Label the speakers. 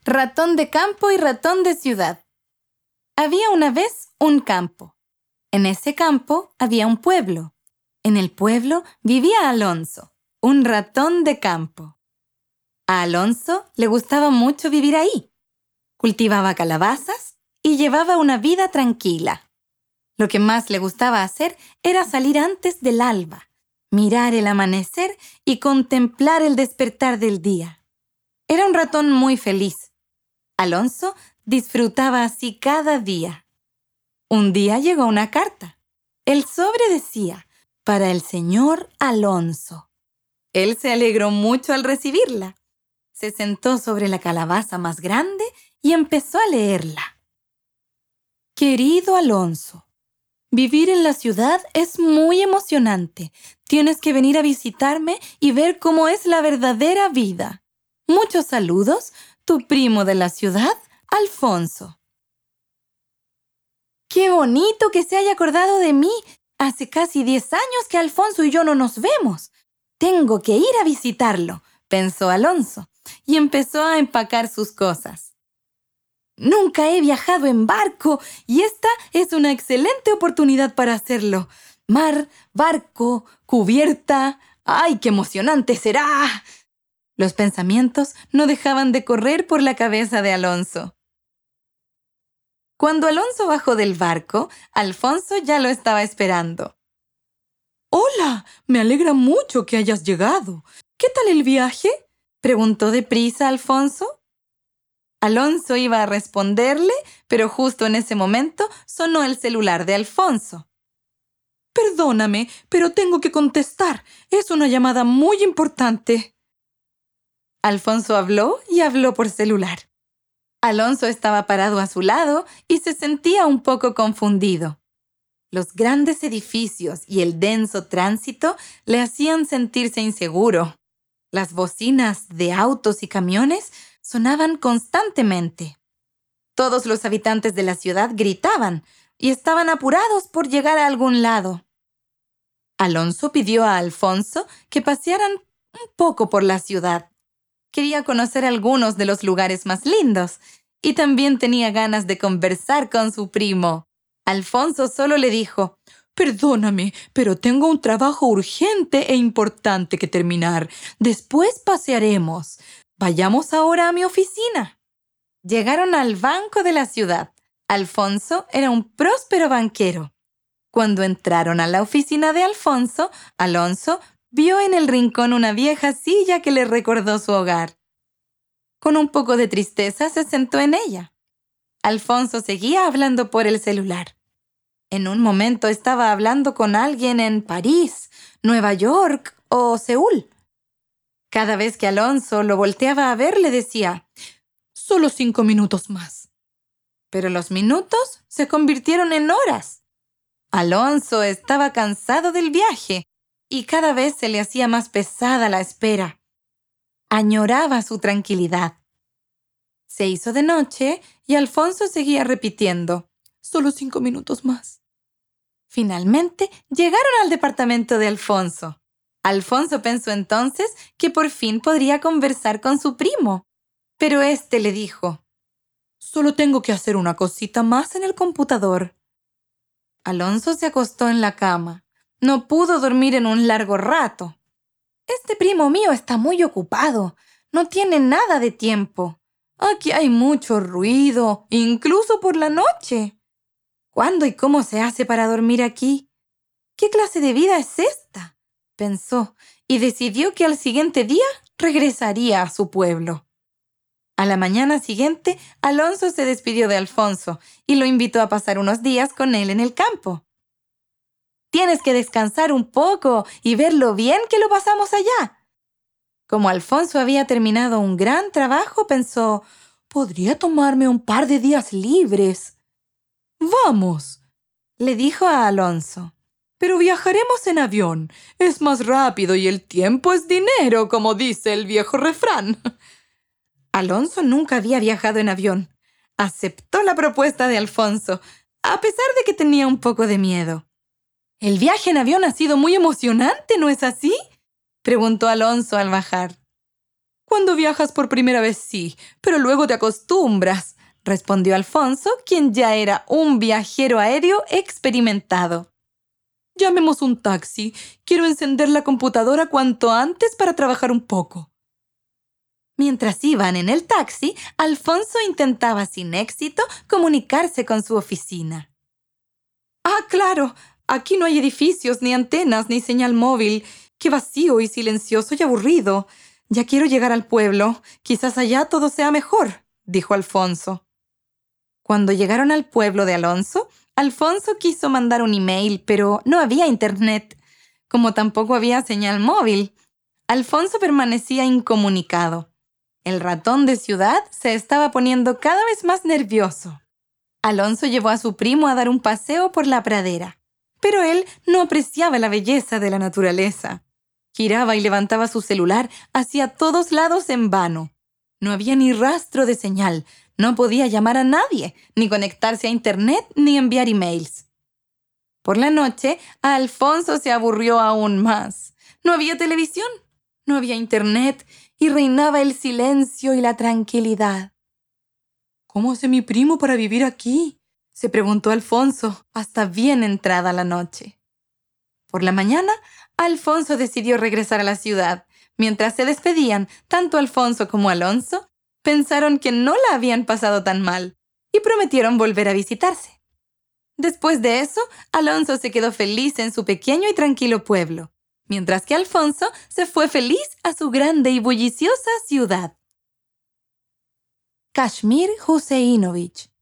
Speaker 1: Ratón de campo y ratón de ciudad. Había una vez un campo. En ese campo había un pueblo. En el pueblo vivía Alonso, un ratón de campo. A Alonso le gustaba mucho vivir ahí. Cultivaba calabazas y llevaba una vida tranquila. Lo que más le gustaba hacer era salir antes del alba, mirar el amanecer y contemplar el despertar del día. Era un ratón muy feliz. Alonso disfrutaba así cada día. Un día llegó una carta. El sobre decía, para el señor Alonso. Él se alegró mucho al recibirla. Se sentó sobre la calabaza más grande y empezó a leerla. Querido Alonso, vivir en la ciudad es muy emocionante. Tienes que venir a visitarme y ver cómo es la verdadera vida. Muchos saludos, tu primo de la ciudad, Alfonso. ¡Qué bonito que se haya acordado de mí! Hace casi 10 años que Alfonso y yo no nos vemos. Tengo que ir a visitarlo, pensó Alonso, y empezó a empacar sus cosas. Nunca he viajado en barco y esta es una excelente oportunidad para hacerlo. Mar, barco, cubierta. ¡Ay, qué emocionante será! Los pensamientos no dejaban de correr por la cabeza de Alonso. Cuando Alonso bajó del barco, Alfonso ya lo estaba esperando. «Hola, me alegra mucho que hayas llegado. ¿Qué tal el viaje?», preguntó deprisa Alfonso. Alonso iba a responderle, pero justo en ese momento sonó el celular de Alfonso. «Perdóname, pero tengo que contestar. Es una llamada muy importante». Alfonso habló y habló por celular. Alonso estaba parado a su lado y se sentía un poco confundido. Los grandes edificios y el denso tránsito le hacían sentirse inseguro. Las bocinas de autos y camiones sonaban constantemente. Todos los habitantes de la ciudad gritaban y estaban apurados por llegar a algún lado. Alonso pidió a Alfonso que pasearan un poco por la ciudad. Quería conocer algunos de los lugares más lindos y también tenía ganas de conversar con su primo. Alfonso solo le dijo, «Perdóname, pero tengo un trabajo urgente e importante que terminar. Después pasearemos. Vayamos ahora a mi oficina». Llegaron al banco de la ciudad. Alfonso era un próspero banquero. Cuando entraron a la oficina de Alfonso, Alonso vio en el rincón una vieja silla que le recordó su hogar. Con un poco de tristeza se sentó en ella. Alfonso seguía hablando por el celular. En un momento estaba hablando con alguien en París, Nueva York o Seúl. Cada vez que Alonso lo volteaba a ver, le decía, «Solo 5 minutos más». Pero los minutos se convirtieron en horas. Alonso estaba cansado del viaje y cada vez se le hacía más pesada la espera. Añoraba su tranquilidad. Se hizo de noche y Alfonso seguía repitiendo, «Solo 5 minutos más». Finalmente llegaron al departamento de Alfonso. Alfonso pensó entonces que por fin podría conversar con su primo. Pero éste le dijo, «Solo tengo que hacer una cosita más en el computador». Alonso se acostó en la cama. No pudo dormir en un largo rato. «Este primo mío está muy ocupado. No tiene nada de tiempo. Aquí hay mucho ruido, incluso por la noche. ¿Cuándo y cómo se hace para dormir aquí? ¿Qué clase de vida es esta?», pensó, y decidió que al siguiente día regresaría a su pueblo. A la mañana siguiente, Alonso se despidió de Alfonso y lo invitó a pasar unos días con él en el campo. «Tienes que descansar un poco y ver lo bien que lo pasamos allá». Como Alfonso había terminado un gran trabajo, pensó, «Podría tomarme un par de días libres». «Vamos», le dijo a Alonso, «pero viajaremos en avión. Es más rápido y el tiempo es dinero, como dice el viejo refrán». Alonso nunca había viajado en avión. Aceptó la propuesta de Alfonso, a pesar de que tenía un poco de miedo. «El viaje en avión ha sido muy emocionante, ¿no es así?», preguntó Alonso al bajar. Cuando viajas por primera vez sí, pero luego te acostumbras, respondió Alfonso, quien ya era un viajero aéreo experimentado. Llamemos un taxi. Quiero encender la computadora cuanto antes para trabajar un poco. Mientras iban en el taxi, Alfonso intentaba sin éxito comunicarse con su oficina. Ah, claro. Aquí no hay edificios, ni antenas, ni señal móvil. Qué vacío y silencioso y aburrido. Ya quiero llegar al pueblo. Quizás allá todo sea mejor, dijo Alfonso. Cuando llegaron al pueblo de Alonso, Alfonso quiso mandar un email, pero no había internet, como tampoco había señal móvil. Alfonso permanecía incomunicado. El ratón de ciudad se estaba poniendo cada vez más nervioso. Alonso llevó a su primo a dar un paseo por la pradera, pero él no apreciaba la belleza de la naturaleza. Giraba y levantaba su celular hacia todos lados en vano. No había ni rastro de señal. No podía llamar a nadie, ni conectarse a internet, ni enviar emails. Por la noche, a Alfonso se aburrió aún más. No había televisión, no había internet y reinaba el silencio y la tranquilidad. ¿Cómo hace mi primo para vivir aquí?, se preguntó Alfonso, hasta bien entrada la noche. Por la mañana, Alfonso decidió regresar a la ciudad. Mientras se despedían, tanto Alfonso como Alonso pensaron que no la habían pasado tan mal y prometieron volver a visitarse. Después de eso, Alonso se quedó feliz en su pequeño y tranquilo pueblo, mientras que Alfonso se fue feliz a su grande y bulliciosa ciudad. Kashmir Huseinovich.